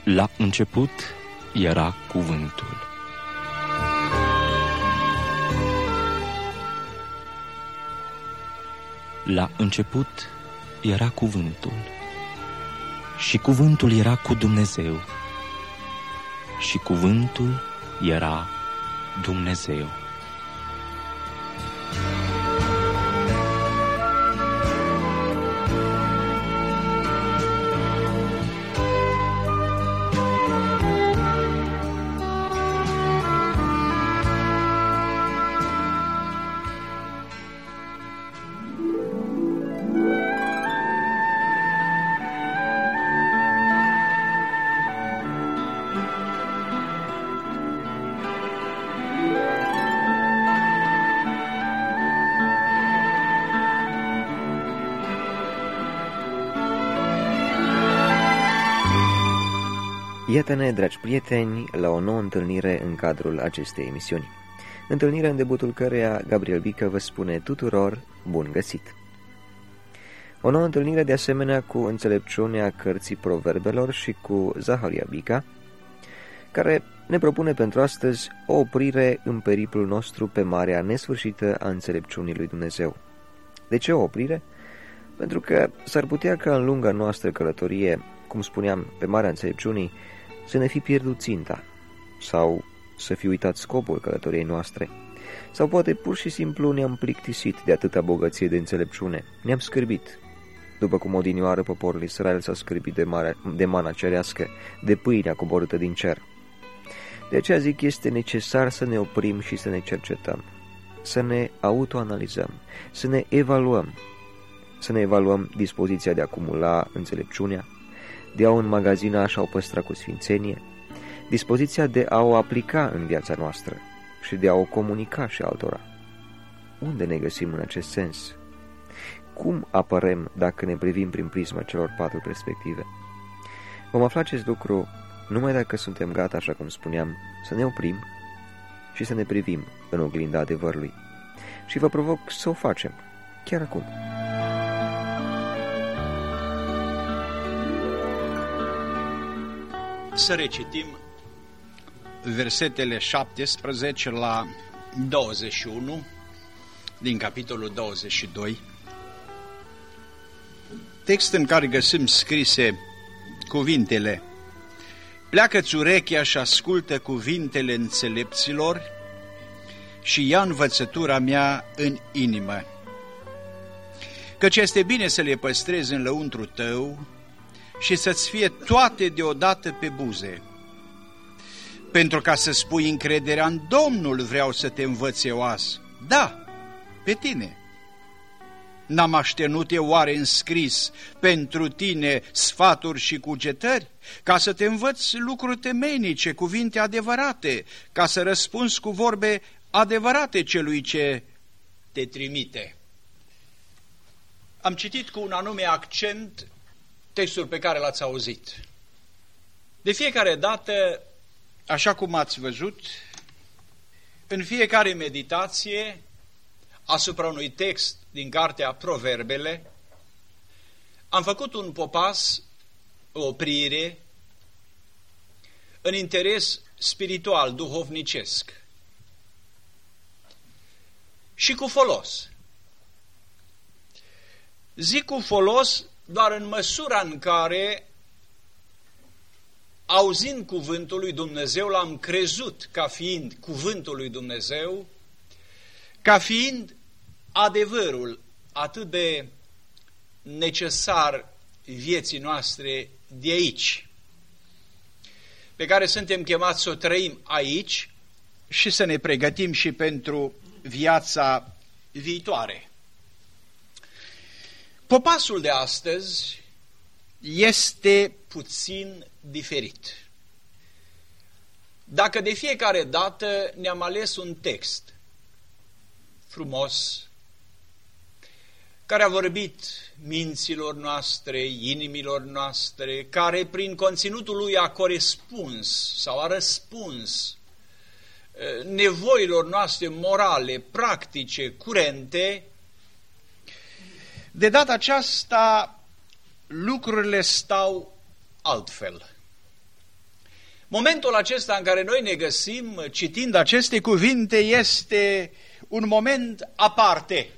La început era cuvântul. La început era cuvântul, și cuvântul era cu Dumnezeu, și cuvântul era Dumnezeu. Iată-ne, dragi prieteni, la o nouă întâlnire în cadrul acestei emisiuni. Întâlnire în debutul căreia Gabriel Bică vă spune tuturor bun găsit. O nouă întâlnire de asemenea cu înțelepciunea cărții Proverbelor și cu Zaharia Bica, care ne propune pentru astăzi o oprire în periplul nostru pe marea nesfârșită a înțelepciunii lui Dumnezeu. De ce o oprire? Pentru că s-ar putea ca în lunga noastră călătorie, cum spuneam, pe marea înțelepciunii, să ne fi pierdut ținta, sau să fi uitat scopul călătoriei noastre, sau poate pur și simplu ne-am plictisit de atâta bogăție de înțelepciune, ne-am scârbit, după cum odinioară poporul Israel s-a scârbit de mana cerească, de pâinea coborâtă din cer. De aceea zic, este necesar să ne oprim și să ne cercetăm, să ne autoanalizăm, să ne evaluăm dispoziția de a acumula înțelepciunea, de a o înmagazina și a o păstra cu sfințenie, dispoziția de a o aplica în viața noastră și de a o comunica și altora. Unde ne găsim în acest sens? Cum apărăm dacă ne privim prin prisma celor 4 perspective? Vom afla acest lucru numai dacă suntem gata, așa cum spuneam, să ne oprim și să ne privim în oglinda adevărului. Și vă provoc să o facem chiar acum. Să recitim versetele 17 la 21 din capitolul 22, text în care găsim scrise cuvintele: pleacă-ți urechea și ascultă cuvintele înțelepților și ia învățătura mea în inimă, căci este bine să le păstrezi în lăuntru tău și să-ți fie toate deodată pe buze. Pentru ca să spui încrederea în Domnul vreau să te învăț eu azi. Da, pe tine. N-am așternut eu oare înscris pentru tine sfaturi și cugetări, ca să te învăț lucruri temeinice, cuvinte adevărate, ca să răspunzi cu vorbe adevărate celui ce te trimite. Am citit cu un anume accent textul pe care l-ați auzit. De fiecare dată, așa cum ați văzut, în fiecare meditație asupra unui text din cartea Proverbele, am făcut un popas, o oprire, în interes spiritual, duhovnicesc și cu folos. Zic cu folos doar în măsura în care, auzind cuvântul lui Dumnezeu, l-am crezut ca fiind cuvântul lui Dumnezeu, ca fiind adevărul atât de necesar vieții noastre de aici, pe care suntem chemați să o trăim aici și să ne pregătim și pentru viața viitoare. Popasul de astăzi este puțin diferit. Dacă de fiecare dată ne-am ales un text frumos, care a vorbit minților noastre, inimilor noastre, care prin conținutul lui a corespuns sau a răspuns nevoilor noastre morale, practice, curente, de data aceasta lucrurile stau altfel. Momentul acesta în care noi ne găsim citind aceste cuvinte este un moment aparte.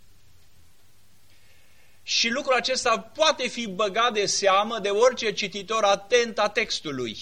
Și lucrul acesta poate fi băgat de seamă de orice cititor atent a textului.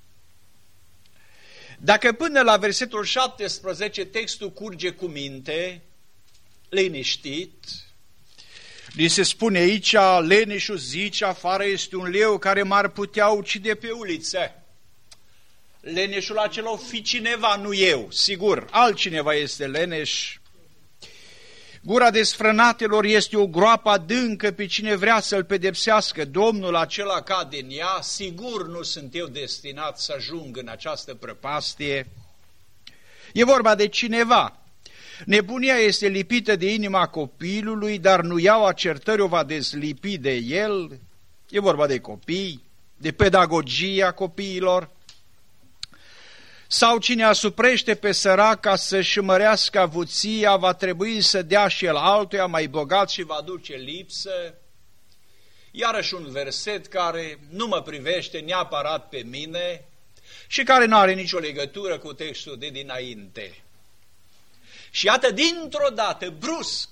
Dacă până la versetul 17 textul curge cu minte, liniștit, li se spune aici, leneșul zice, afară este un leu care m-ar putea ucide pe ulițe. Leneșul acela o fi cineva, nu eu, sigur, altcineva este leneș. Gura desfrânatelor este o groapă adâncă, pe cine vrea să-l pedepsească Domnul acela cade în ea, sigur nu sunt eu destinat să ajung în această prăpastie. E vorba de cineva. Nebunia este lipită de inima copilului, dar nu iaua certării o va dezlipi de el. E vorba de copii, de pedagogia copiilor. Sau cine asuprește pe sărac ca să-și mărească avuția, va trebui să dea și el altuia mai bogat și va duce lipsă. Iarăși un verset care nu mă privește neapărat pe mine și care nu are nicio legătură cu textul de dinainte. Și iată, dintr-o dată, brusc,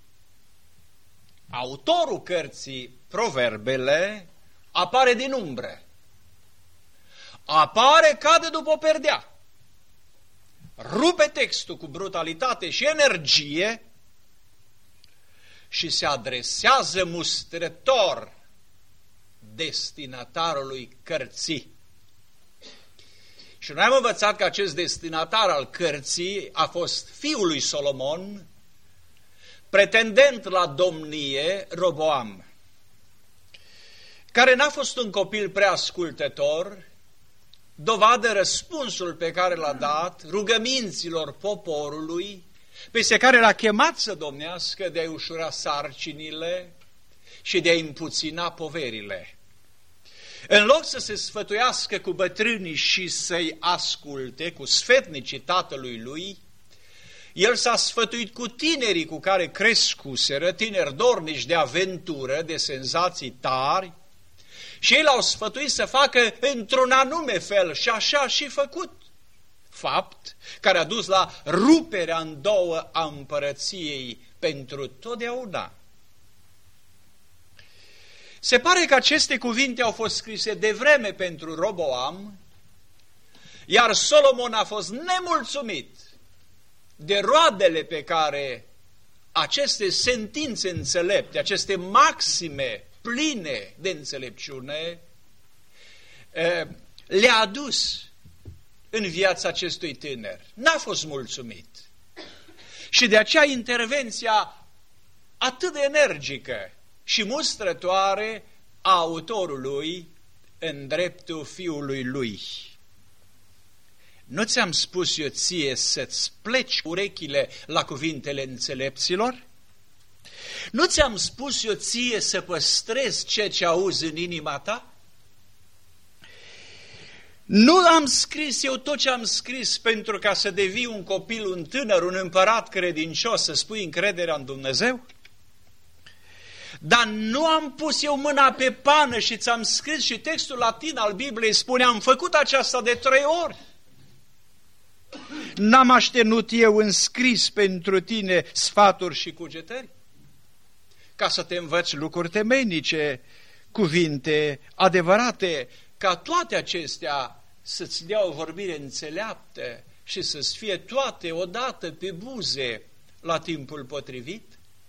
autorul cărții Proverbele apare din umbră. Apare, cade după o perdea, rupe textul cu brutalitate și energie și se adresează mustrător destinatarului cărții. Și noi am învățat că acest destinatar al cărții a fost fiul lui Solomon, pretendent la domnie, Roboam, care n-a fost un copil prea ascultător, dovadă răspunsul pe care l-a dat rugăminților poporului, peste care l-a chemat să domnească de a-i ușura sarcinile și de a-i împuțina poverile. În loc să se sfătuiască cu bătrânii și să-i asculte, cu sfetnicii tatălui lui, el s-a sfătuit cu tinerii cu care crescuseră, tineri dornici de aventură, de senzații tari, și ei l-au sfătuit să facă într-un anume fel și așa și făcut. Fapt care a dus la ruperea în două a împărăției pentru totdeauna. Se pare că aceste cuvinte au fost scrise devreme pentru Roboam, iar Solomon a fost nemulțumit de roadele pe care aceste sentințe înțelepte, aceste maxime pline de înțelepciune, le-a adus în viața acestui tânăr. N-a fost mulțumit. Și de aceea intervenția atât de energică și mustrătoare a autorului în dreptul fiului lui. Nu ți-am spus eu ție să-ți pleci urechile la cuvintele înțelepților? Nu ți-am spus eu ție să păstrezi ceea ce auzi în inima ta? Nu am scris eu tot ce am scris pentru ca să devii un copil, un tânăr, un împărat credincios, să spui încrederea în Dumnezeu? Dar nu am pus eu mâna pe pană și ți-am scris, și textul latin al Bibliei spune, am făcut aceasta de 3 ori. N-am așternut eu în scris pentru tine sfaturi și cugetări? Ca să te învăț lucruri temeinice, cuvinte adevărate, ca toate acestea să-ți dea o vorbire înțeleaptă și să-ți fie toate odată pe buze la timpul potrivit?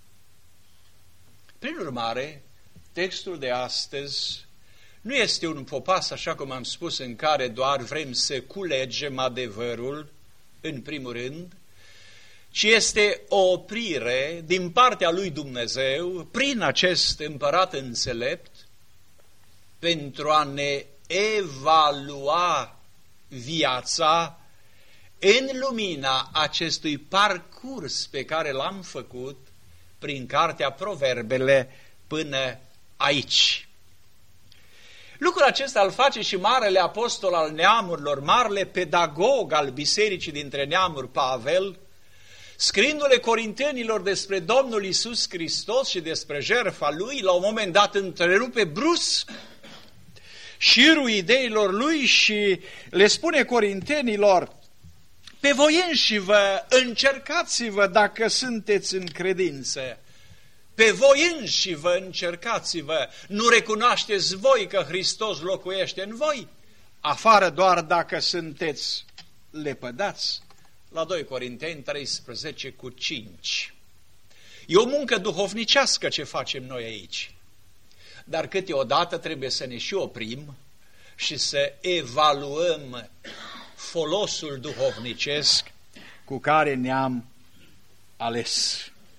Prin urmare, textul de astăzi nu este un popas, așa cum am spus, în care doar vrem să culegem adevărul, în primul rând, ci este o oprire din partea lui Dumnezeu, prin acest împărat înțelept, pentru a ne evalua viața în lumina acestui parcurs pe care l-am făcut prin cartea Proverbele până aici. Lucrul acesta îl face și marele apostol al neamurilor, marele pedagog al bisericii dintre neamuri, Pavel, scriindu-le corintenilor despre Domnul Iisus Hristos și despre jertfa Lui, la un moment dat întrerupe brusc șirul ideilor lui și le spune corintenilor: pe voi înși-vă încercați-vă dacă sunteți în credință. Pe voi înși-vă încercați-vă. Nu recunoașteți voi că Hristos locuiește în voi? Afară doar dacă sunteți lepădați. La 2 Corinteni 13:5. E o muncă duhovnicească ce facem noi aici. Dar câteodată trebuie să ne și oprim și să evaluăm folosul duhovnicesc cu care ne-am ales.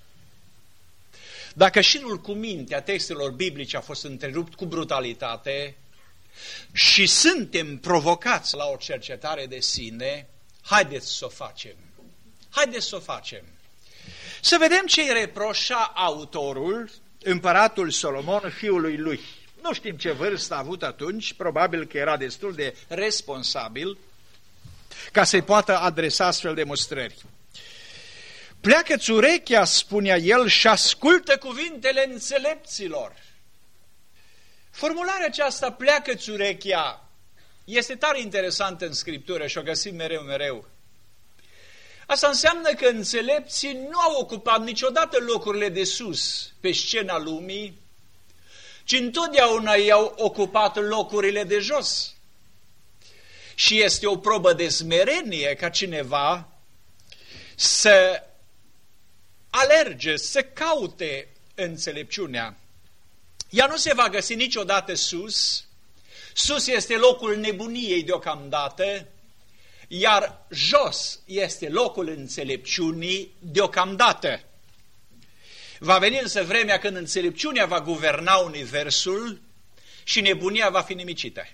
Dacă șirul cu mintea textelor biblice a fost întrerupt cu brutalitate și suntem provocați la o cercetare de sine, haideți să o facem. Haideți să o facem. Să vedem ce îi reproșa autorul, împăratul Solomon, fiului lui. Nu știm ce vârstă a avut atunci, probabil că era destul de responsabil ca să-i poată adresa astfel de mustrări. Pleacă-ți urechea, spunea el, și ascultă cuvintele înțelepților. Formularea aceasta, pleacă-ți urechea, este tare interesantă în Scriptură și o găsim mereu. Asta înseamnă că înțelepții nu au ocupat niciodată locurile de sus pe scena lumii, ci întotdeauna i-au ocupat locurile de jos. Și este o probă de smerenie ca cineva să alerge, să caute înțelepciunea. Ea nu se va găsi niciodată sus. Sus este locul nebuniei deocamdată, iar jos este locul înțelepciunii deocamdată. Va veni însă vremea când înțelepciunea va guverna universul și nebunia va fi nimicită.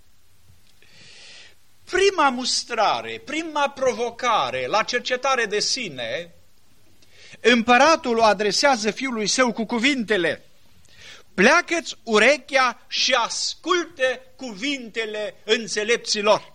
Prima mustrare, prima provocare la cercetare de sine, împăratul o adresează fiului său cu cuvintele: pleacă-ți urechea și ascultă cuvintele înțelepților.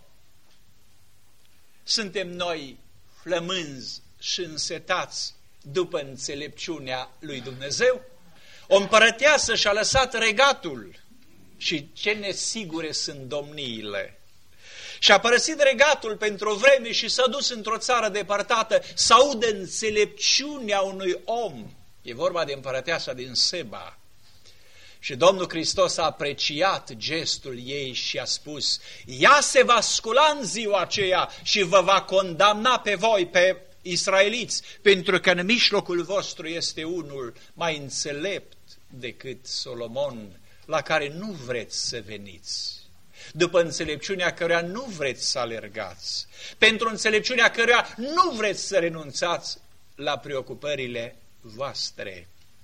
Suntem noi flămânzi și însetați după înțelepciunea lui Dumnezeu? O împărăteasă și-a lăsat regatul și ce nesigure sunt domniile. Și-a părăsit regatul pentru o vreme și s-a dus într-o țară depărtată să audă înțelepciunea unui om. E vorba de împărăteasa din Seba. Și Domnul Hristos a apreciat gestul ei și a spus: ea se va scula în ziua aceea și vă va condamna pe voi, pe israeliți, pentru că în mijlocul vostru este unul mai înțelept decât Solomon, la care nu vreți să veniți. După înțelepciunea căreia nu vreți să alergați, pentru înțelepciunea căreia nu vreți să renunțați la preocupările voastre.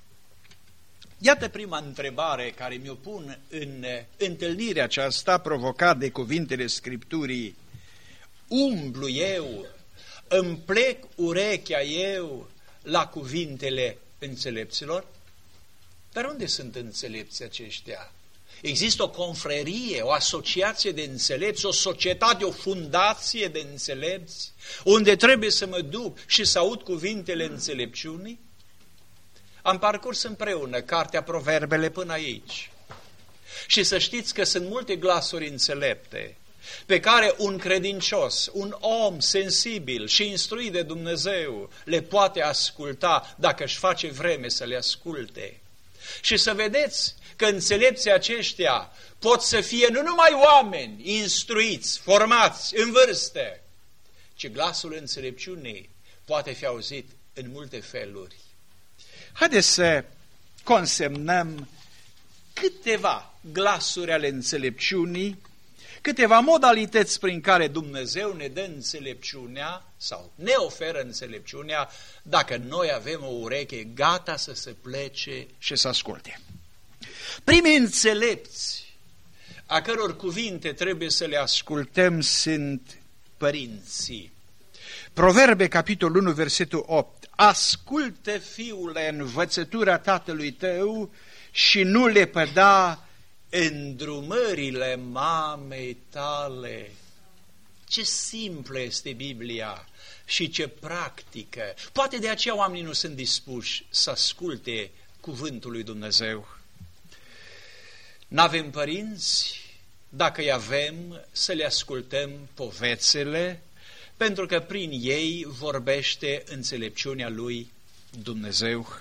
Iată prima întrebare care mi-o pun în întâlnirea aceasta provocat de cuvintele Scripturii. Umblu eu, îmi plec urechea eu la cuvintele înțelepților? Dar unde sunt înțelepții aceștia? Există o confrerie, o asociație de înțelepți, o societate, o fundație de înțelepți, unde trebuie să mă duc și să aud cuvintele înțelepciunii? Am parcurs împreună cartea Proverbele până aici. Și să știți că sunt multe glasuri înțelepte pe care un credincios, un om sensibil și instruit de Dumnezeu le poate asculta dacă își face vreme să le asculte. Și să vedeți că înțelepții aceștia pot să fie nu numai oameni instruiți, formați, în vârstă, ci glasul înțelepciunii poate fi auzit în multe feluri. Haideți să consemnăm câteva glasuri ale înțelepciunii, câteva modalități prin care Dumnezeu ne dă înțelepciunea sau ne oferă înțelepciunea dacă noi avem o ureche gata să se plece și să asculte. Primii înțelepți a căror cuvinte trebuie să le ascultăm sunt părinții. Proverbe, capitolul 1, versetul 8. Ascultă, fiule, învățătura tatălui tău și nu lepăda îndrumările mamei tale. Ce simplă este Biblia și ce practică. Poate de aceea oamenii nu sunt dispuși să asculte cuvântul lui Dumnezeu. N-avem părinți, dacă îi avem, să le ascultăm povețele, pentru că prin ei vorbește înțelepciunea lui Dumnezeu.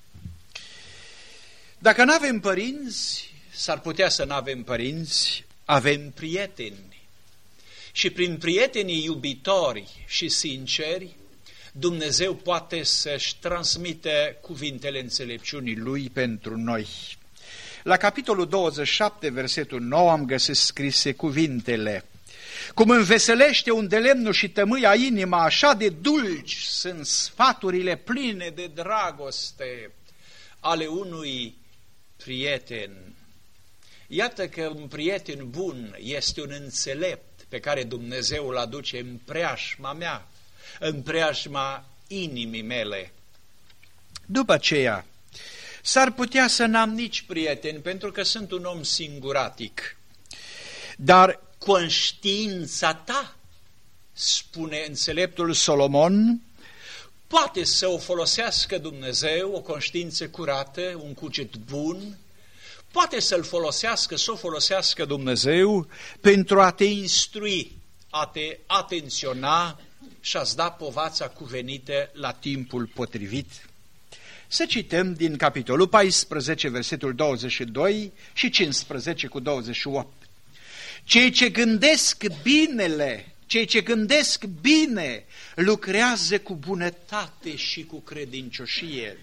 Dacă nu avem părinți, s-ar putea să nu avem părinți, avem prieteni. Și prin prietenii iubitori și sinceri, Dumnezeu poate să-și transmite cuvintele înțelepciunii lui pentru noi. La capitolul 27, versetul 9, am găsit scrise cuvintele: cum înveselește un de lemnul și tămâia inima, așa de dulci sunt sfaturile pline de dragoste ale unui prieten. Iată că un prieten bun este un înțelept pe care Dumnezeu îl aduce în preajma mea, în preajma inimii mele. După aceea, s-ar putea să n-am nici prieteni, pentru că sunt un om singuratic. Dar conștiința ta, spune înțeleptul Solomon, poate să o folosească Dumnezeu, o conștiință curată, un cuget bun, poate să-l folosească, să o folosească Dumnezeu pentru a te instrui, a te atenționa și a-ți da povața cuvenită la timpul potrivit. Să cităm din capitolul 14, versetul 22 și 15 cu 28. Cei ce gândesc binele, cei ce gândesc bine, lucrează cu bunătate și cu credincioșie.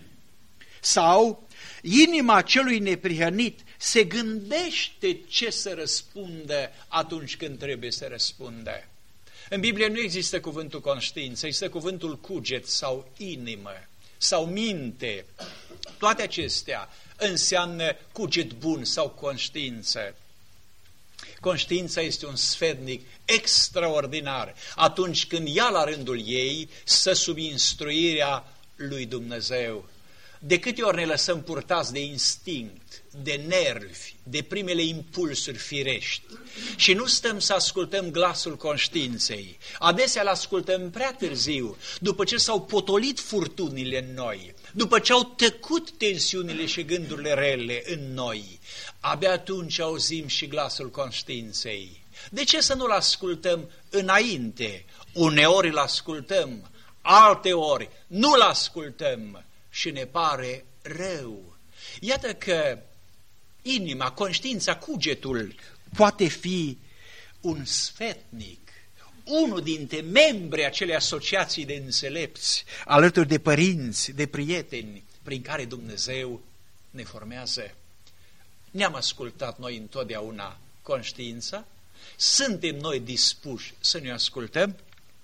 Sau, inima celui neprihănit se gândește ce să răspundă atunci când trebuie să răspundă. În Biblie nu există cuvântul conștiință, există cuvântul cuget sau inimă sau minte. Toate acestea înseamnă cuget bun sau conștiință. Conștiința este un sfetnic extraordinar atunci când ia la rândul ei stă sub instruirea lui Dumnezeu. De câte ori ne lăsăm purtați de instinct, de nervi, de primele impulsuri firești și nu stăm să ascultăm glasul conștiinței. Adesea îl ascultăm prea târziu, după ce s-au potolit furtunile în noi, după ce au tăcut tensiunile și gândurile rele în noi. Abia atunci auzim și glasul conștiinței. De ce să nu-l ascultăm înainte? Uneori îl ascultăm, alteori nu-l ascultăm și ne pare rău. Iată că inima, conștiința, cugetul poate fi un sfetnic, unul dintre membrii acelei asociații de înțelepți, alături de părinți, de prieteni, prin care Dumnezeu ne formează. Ne-am ascultat noi întotdeauna conștiința? Suntem noi dispuși să ne ascultăm?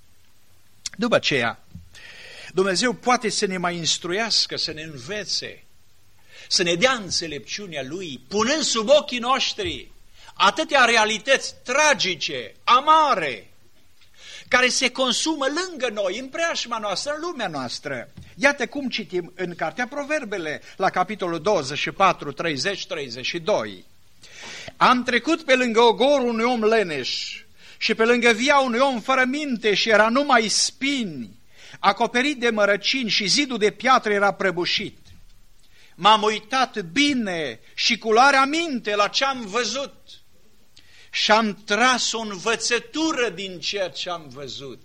După aceea, Dumnezeu poate să ne mai instruiască, să ne învețe, să ne dea înțelepciunea Lui, punând sub ochii noștri atâtea realități tragice, amare, care se consumă lângă noi, în preajma noastră, în lumea noastră. Iată cum citim în Cartea Proverbele, la capitolul 24, 30, 32. Am trecut pe lângă ogorul unui om leneș și pe lângă via unui om fără minte și era numai spini, acoperit de mărăcini și zidul de piatră era prăbușit. M-am uitat bine și cu luarea minte la ce am văzut și am tras o învățătură din ceea ce am văzut.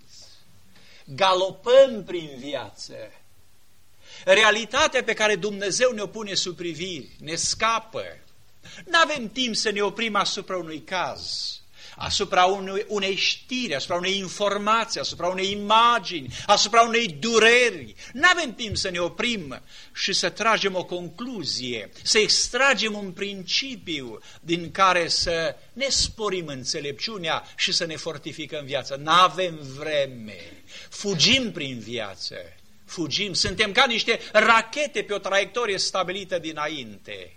Galopăm prin viață. Realitatea pe care Dumnezeu ne-o pune sub priviri ne scapă. N-avem timp să ne oprim asupra unui caz, asupra unei știri, asupra unei informații, asupra unei imagini, asupra unei dureri. N-avem timp să ne oprim și să tragem o concluzie, să extragem un principiu din care să ne sporim înțelepciunea și să ne fortificăm viața. N-avem vreme. Fugim prin viață. Fugim. Suntem ca niște rachete pe o traiectorie stabilită dinainte.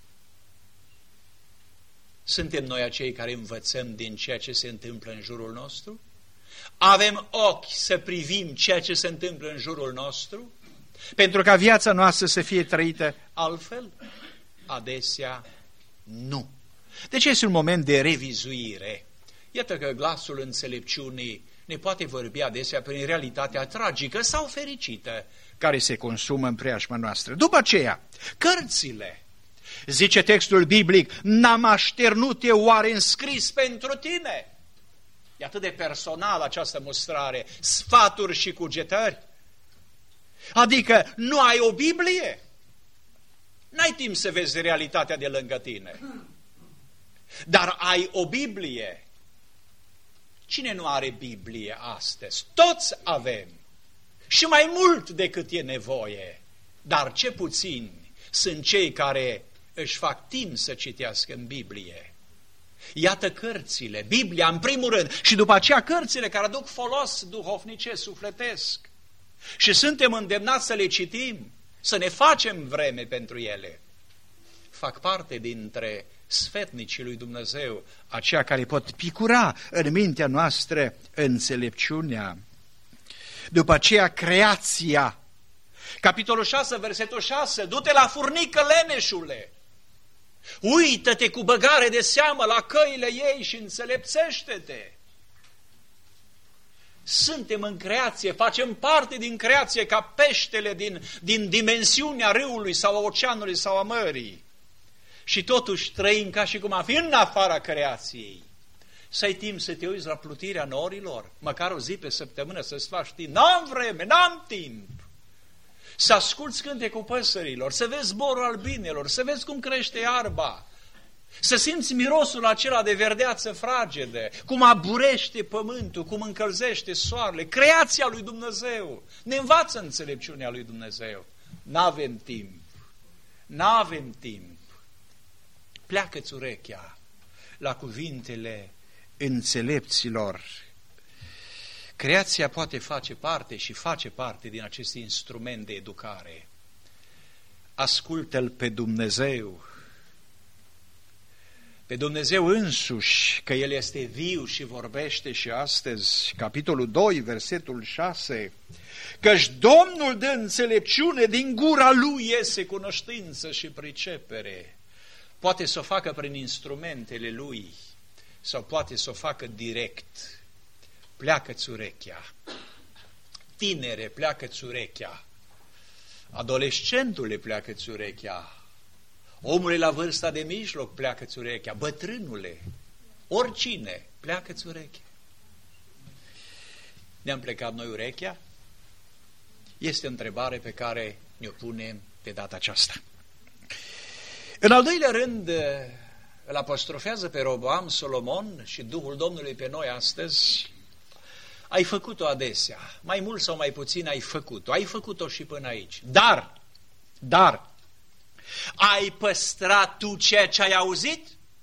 Suntem noi acei care învățăm din ceea ce se întâmplă în jurul nostru? Avem ochi să privim ceea ce se întâmplă în jurul nostru? Pentru ca viața noastră să fie trăită altfel? Adesea nu. Deci este un moment de revizuire. Iată că glasul înțelepciunii ne poate vorbi adesea prin realitatea tragică sau fericită care se consumă în preajma noastră. După aceea, cărțile. Zice textul biblic, n-am așternut eu oare înscris pentru tine? E atât de personal această mustrare, sfaturi și cugetări. Adică nu ai o Biblie? N-ai timp să vezi realitatea de lângă tine. Dar ai o Biblie. Cine nu are Biblie astăzi? Toți avem. Și mai mult decât e nevoie. Dar ce puțini sunt cei care își fac timp să citească în Biblie. Iată cărțile, Biblia în primul rând, și după aceea cărțile care aduc folos duhovnicesc, sufletesc. Și suntem îndemnați să le citim, să ne facem vreme pentru ele. Fac parte dintre sfetnicii lui Dumnezeu, aceia care pot picura în mintea noastră înțelepciunea. După aceea creația. Capitolul 6, versetul 6, du-te la furnică, leneșule! Uită-te cu băgare de seamă la căile ei și înțelepțește-te! Suntem în creație, facem parte din creație ca peștele din dimensiunea râului sau a oceanului sau a mării. Și totuși trăim ca și cum am fi în afara creației. Să ai timp să te uiți la plutirea norilor, măcar o zi pe săptămână să-ți faci timp. N-am vreme, n-am timp. Să asculți cântecul păsărilor, să vezi zborul albinelor, să vezi cum crește iarba, să simți mirosul acela de verdeață fragedă, cum aburește pământul, cum încălzește soarele, creația lui Dumnezeu. Ne învață înțelepciunea lui Dumnezeu. N-avem timp. N-avem timp. Pleacă-ți urechea la cuvintele înțelepților. Creația poate face parte și face parte din acest instrument de educare. Ascultă-L pe Dumnezeu, pe Dumnezeu însuși, că El este viu și vorbește și astăzi. Capitolul 2, versetul 6, căci Domnul dă înțelepciune, din gura Lui iese cunoștință și pricepere. Poate să o facă prin instrumentele Lui sau poate să o facă direct. Pleacă-ți urechea. Tinere, pleacă-ți urechea. Adolescentule, pleacă-ți urechea. Omule la vârsta de mijloc, pleacă-ți urechea. Bătrânule, oricine, pleacă-ți urechea. Ne-am plecat noi urechea? Este o întrebare pe care ne-o punem de data aceasta. În al doilea rând, îl apostrofează pe Roboam Solomon și Duhul Domnului pe noi astăzi. Ai făcut-o adesea, mai mult sau mai puțin ai făcut-o, ai făcut-o și până aici. Dar, ai păstrat tu ceea ce ai auzit?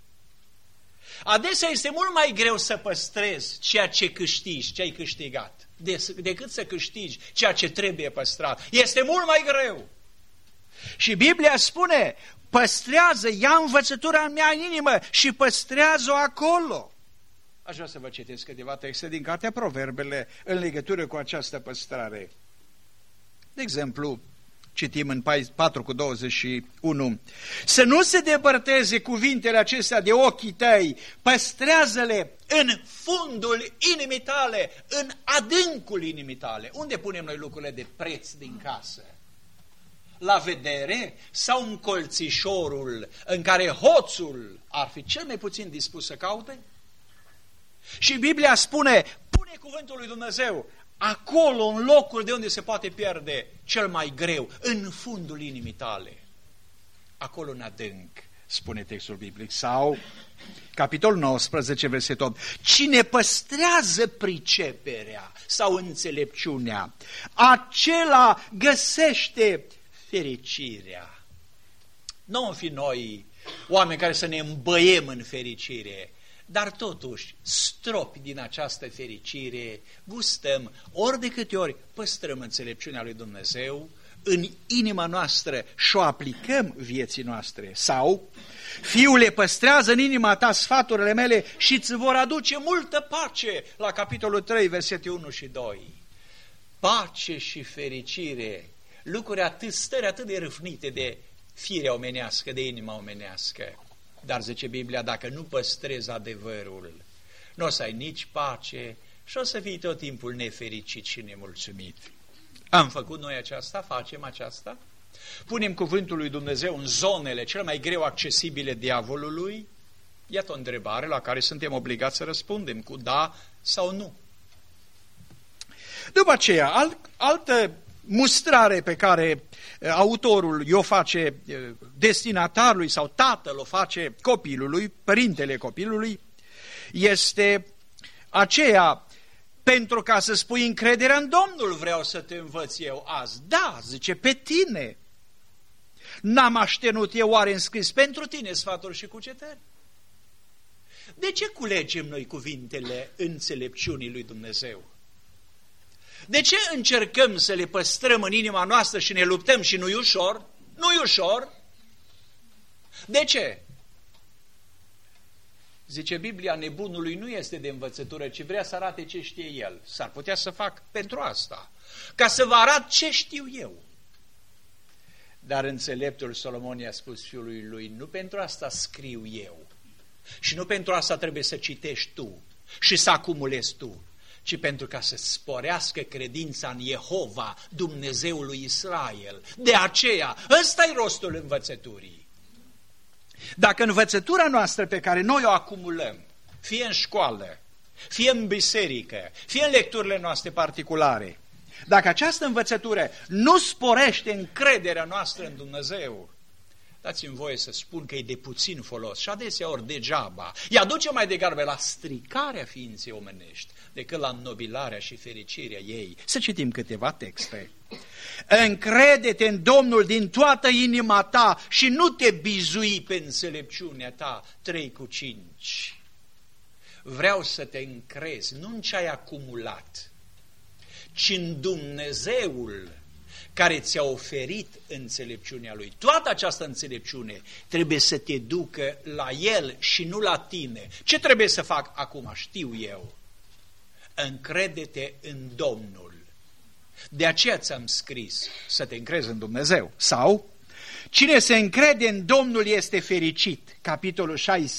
Adesea este mult mai greu să păstrezi ceea ce câștigi, ce ai câștigat, decât să câștigi ceea ce trebuie păstrat. Este mult mai greu. Și Biblia spune, păstrează, ia învățătura mea în inimă și păstrează-o acolo. Aș vrea să vă citesc câteva texte din cartea Proverbele în legătură cu această păstrare. De exemplu, citim în 4:21, să nu se depărteze cuvintele acestea de ochii tăi, păstrează-le în fundul inimii tale, în adâncul inimii tale. Unde punem noi lucrurile de preț din casă? La vedere sau în colțișorul în care hoțul ar fi cel mai puțin dispus să caute? Și Biblia spune, pune cuvântul lui Dumnezeu acolo, în locul de unde se poate pierde cel mai greu, în fundul inimii tale. Acolo în adânc, spune textul biblic. Sau, capitolul 19, versetul 8, cine păstrează priceperea sau înțelepciunea, acela găsește fericirea. Nu am fi noi oameni care să ne îmbăiem în fericire, dar totuși, stropi din această fericire, gustăm, ori de câte ori păstrăm înțelepciunea lui Dumnezeu în inima noastră și o aplicăm vieții noastre. Sau, fiule, păstrează în inima ta sfaturile mele și îți vor aduce multă pace, la capitolul 3, versete 1 și 2. Pace și fericire, lucruri stări atât de râvnite de firea omenească, de inima omenească. Dar, zice Biblia, dacă nu păstrezi adevărul, nu o să ai nici pace și o să fii tot timpul nefericit și nemulțumit. Am făcut noi aceasta, facem aceasta? Punem cuvântul lui Dumnezeu în zonele cele mai greu accesibile diavolului? Iată o întrebare la care suntem obligați să răspundem cu da sau nu. După aceea, altă mustrare pe care autorul o face destinatarului sau tatăl o face copilului, părintele copilului, este aceea: pentru ca să spui încrederea în Domnul vreau să te învăț eu azi. Da, zice, pe tine. N-am aștenut eu oare înscris pentru tine sfaturi și cugetări? De ce culegem noi cuvintele înțelepciunii lui Dumnezeu? De ce încercăm să le păstrăm în inima noastră și ne luptăm și nu-i ușor? Nu-i ușor. De ce? Zice Biblia, nebunului nu este de învățătură, ci vrea să arate ce știe el. S-ar putea să fac pentru asta, ca să vă arat ce știu eu. Dar înțeleptul Solomon i-a spus fiului lui, nu pentru asta scriu eu și nu pentru asta trebuie să citești tu și să acumulezi tu, ci pentru ca să sporească credința în Jehova, Dumnezeul lui Israel. De aceea, ăsta e rostul învățăturii. Dacă învățătura noastră pe care noi o acumulăm, fie în școală, fie în biserică, fie în lecturile noastre particulare, dacă această învățătură nu sporește încrederea noastră în Dumnezeu, dați-mi voie să spun că e de puțin folos și adesea ori degeaba. Ea duce mai degrabă la stricarea ființei omenești decât la înnobilarea și fericirea ei. Să citim câteva texte. Încrede-te în Domnul din toată inima ta și nu te bizui pe înțelepciunea ta. 3:5. Vreau să te încrezi, nu în ce ai acumulat, ci în Dumnezeul care ți-a oferit înțelepciunea Lui. Toată această înțelepciune trebuie să te ducă la El și nu la tine. Ce trebuie să fac acum? Știu eu. Încrede-te în Domnul. De aceea ți-am scris să te încrezi în Dumnezeu. Sau, cine se încrede în Domnul este fericit. Capitolul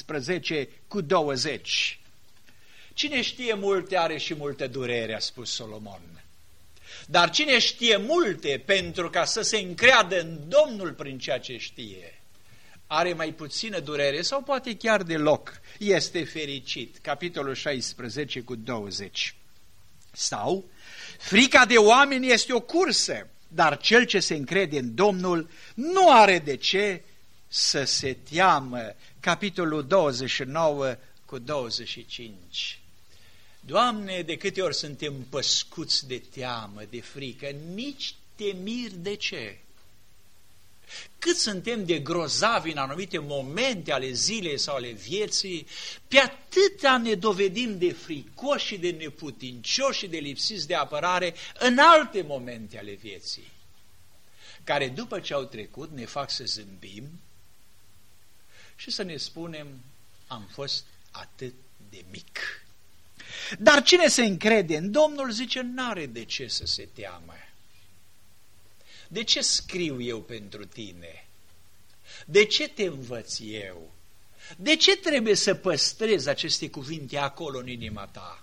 16:20. Cine știe multe are și multă durere, a spus Solomon. Dar cine știe multe pentru ca să se încreadă în Domnul prin ceea ce știe, are mai puțină durere sau poate chiar deloc, este fericit. Capitolul 16:20. Sau, frica de oameni este o cursă, dar cel ce se încrede în Domnul nu are de ce să se teamă. Capitolul 29:25. Doamne, de câte ori suntem păscuți de teamă, de frică, nici te miri de ce. Cât suntem de grozavi în anumite momente ale zilei sau ale vieții, pe atâta ne dovedim de fricoși și de neputincioși și de lipsiți de apărare în alte momente ale vieții, care după ce au trecut ne fac să zâmbim și să ne spunem, am fost atât de mic. Dar cine se încrede în Domnul, zice, n-are de ce să se teamă. De ce scriu eu pentru tine? De ce te învăț eu? De ce trebuie să păstrezi aceste cuvinte acolo în inima ta?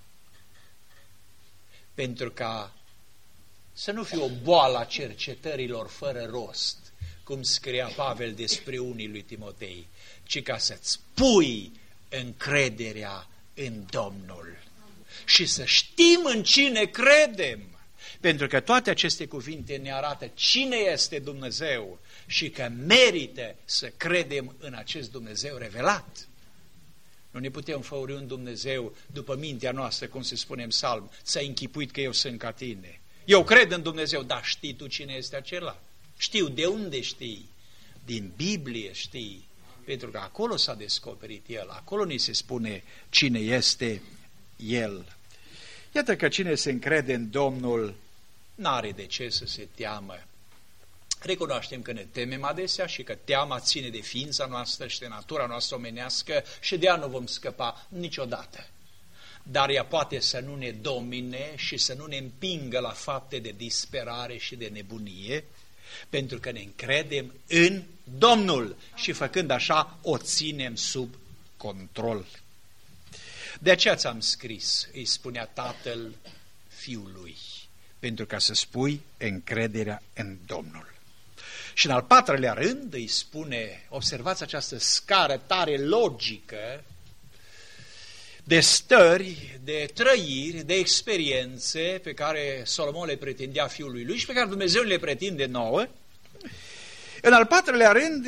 Pentru ca să nu fie o boală a cercetărilor fără rost, cum scria Pavel despre unii lui Timotei, ci ca să-ți pui încrederea în Domnul. Și să știm în cine credem, pentru că toate aceste cuvinte ne arată cine este Dumnezeu și că merită să credem în acest Dumnezeu revelat. Nu ne putem făuri un Dumnezeu după mintea noastră, cum se spune în Psalm, ți-ai închipuit că eu sunt ca tine. Eu cred în Dumnezeu, dar știi tu cine este acela? Știu de unde știi? Din Biblie știi, pentru că acolo s-a descoperit El, acolo ni se spune cine este El. Iată că cine se încrede în Domnul n-are de ce să se teamă. Recunoaștem că ne temem adesea și că teama ține de ființa noastră și de natura noastră omenească și de ea nu vom scăpa niciodată. Dar ea poate să nu ne domine și să nu ne împingă la fapte de disperare și de nebunie, pentru că ne încredem în Domnul și făcând așa o ținem sub control. De aceea ți-am scris, îi spunea tatăl fiului, pentru ca să spui încrederea în Domnul. Și în al patrulea rând îi spune, observați această scară tare logică de stări, de trăiri, de experiențe pe care Solomon le pretindea fiului lui și pe care Dumnezeu le pretinde nouă. În al patrulea rând,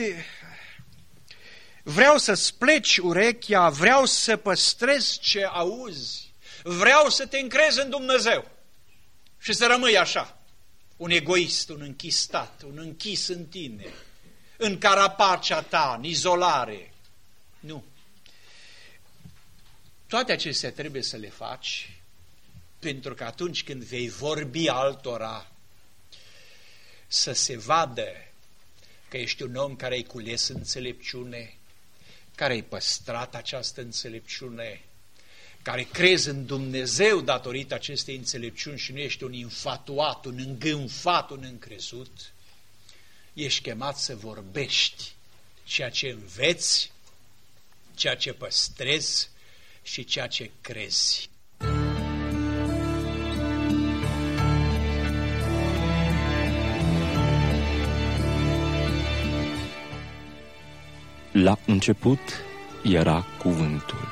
vreau să-ți pleci urechea, vreau să păstrezi ce auzi, vreau să te încrezi în Dumnezeu și să rămâi așa, un egoist, un închistat, un închis în tine, în carapacea ta, în izolare. Nu. Toate acestea trebuie să le faci, pentru că atunci când vei vorbi altora, să se vadă că ești un om care ai cules înțelepciune, care ai păstrat această înțelepciune, care crezi în Dumnezeu datorită acestei înțelepciuni și nu ești un infatuat, un îngânfat, un încrezut. Ești chemat să vorbești ceea ce înveți, ceea ce păstrezi și ceea ce crezi. La început era cuvântul.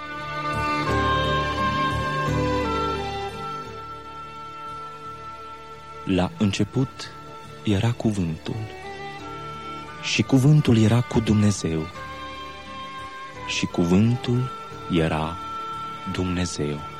La început era cuvântul și cuvântul era cu Dumnezeu și cuvântul era Dumnezeu.